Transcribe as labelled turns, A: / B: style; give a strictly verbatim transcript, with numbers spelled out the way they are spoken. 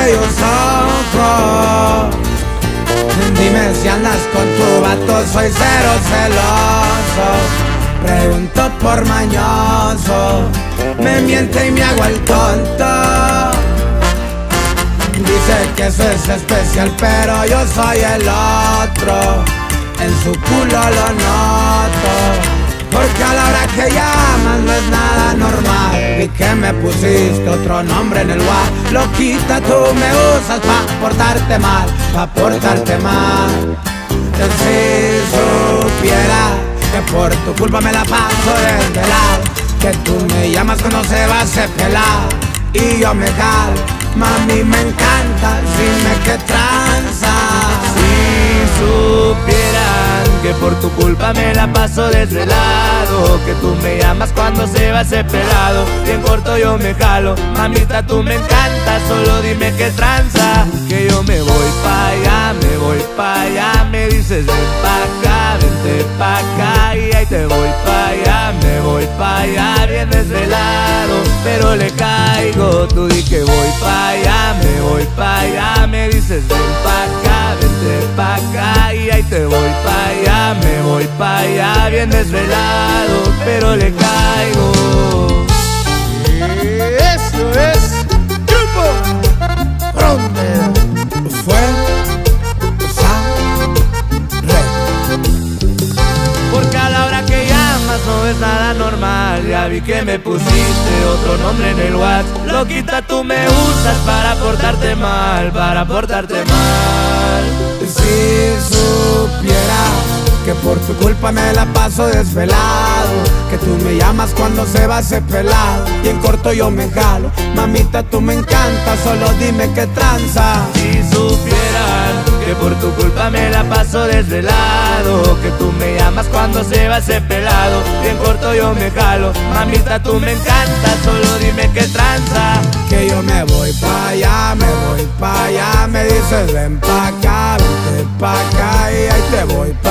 A: aquellos ojos. Dime si andas con tu vato, soy cero celoso. Pregunto por mañoso, me miente y me hago el tonto. Dice que eso es especial, pero yo soy el otro. En su culo lo noto, porque a la hora que llamas no es nada normal. Y que me pusiste otro nombre en el WhatsApp. Loquita, tú me usas pa' portarte mal, pa' portarte mal. Yo si supiera que por tu culpa me la paso desvelado, que tú me llamas cuando se va a hacer pelado y yo me jalo. Mami, me encanta, dime qué tranza.
B: Si supieran que por tu culpa me la paso desvelado, que tú me llamas cuando se va ese pelado y en corto yo me jalo. Mamita, tú me encanta, solo dime qué tranza. Que yo me voy pa' allá, me voy pa' allá. Me dices ven pa' acá, vente pa' acá. Y ahí te voy pa' allá, me voy pa' allá. Bien desvelado, pero le caigo. Tú di que voy pa' allá, me voy pa' allá. Me dices ven pa' acá, vente pa' acá. Y ahí te voy pa' allá, me voy pa' allá. Bien desvelado, pero le caigo.
A: Eso es Grupo Frontera. Fue
B: Porque a la hora que llamas no es nada normal. Ya vi que me pusiste otro nombre en el WhatsApp. Loquita, tú me usas para portarte mal, para portarte mal.
A: Si supiera que por tu culpa me la paso desvelado, que tú me llamas cuando se va ese pelado y en corto yo me jalo. Mamita, tú me encantas, solo dime qué tranza.
B: Si supieran que por tu culpa me la paso desvelado, que tú me llamas cuando se va ese pelado y en corto yo me jalo. Mamita, tú me encantas, solo dime qué tranza.
A: Que yo me voy pa' allá, me voy pa' allá. Me dices ven pa' acá, vente pa' acá. Y ahí te voy pa'